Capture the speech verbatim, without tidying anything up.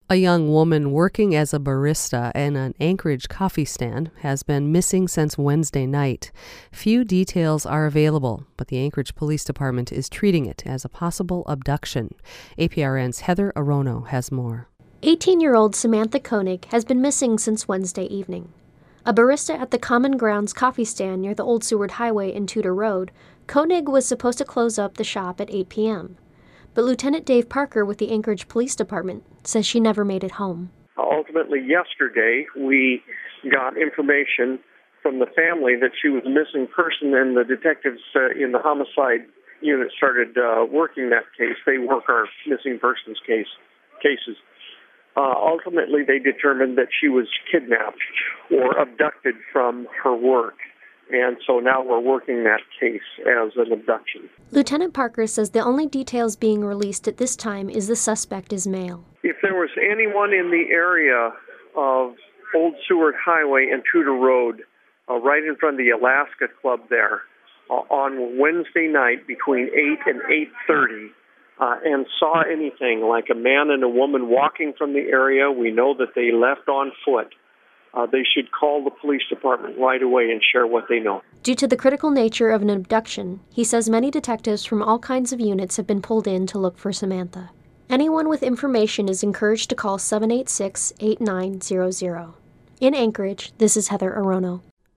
A young woman working as a barista in an Anchorage coffee stand has been missing since Wednesday night. Few details are available, but the Anchorage Police Department is treating it as a possible abduction. A P R N's Heather Arono has more. eighteen-year-old Samantha Koenig has been missing since Wednesday evening. A barista at the Common Grounds coffee stand near the Old Seward Highway and Tudor Road, Koenig was supposed to close up the shop at eight p.m. But Lieutenant Dave Parker with the Anchorage Police Department says she never made it home. Ultimately, yesterday, we got information from the family that she was a missing person, and the detectives uh, in the homicide unit started uh, working that case. They work our missing persons case cases. Uh, ultimately, they determined that she was kidnapped or abducted from her work. And so now we're working that case as an abduction. Lieutenant Parker says the only details being released at this time is the suspect is male. If there was anyone in the area of Old Seward Highway and Tudor Road, uh, right in front of the Alaska Club there, uh, on Wednesday night between eight and eight thirty, uh, and saw anything like a man and a woman walking from the area, we know that they left on foot. Uh, they should call the police department right away and share what they know. Due to the critical nature of an abduction, he says many detectives from all kinds of units have been pulled in to look for Samantha. Anyone with information is encouraged to call seven eight six, eight nine zero zero. In Anchorage, this is Heather Arono.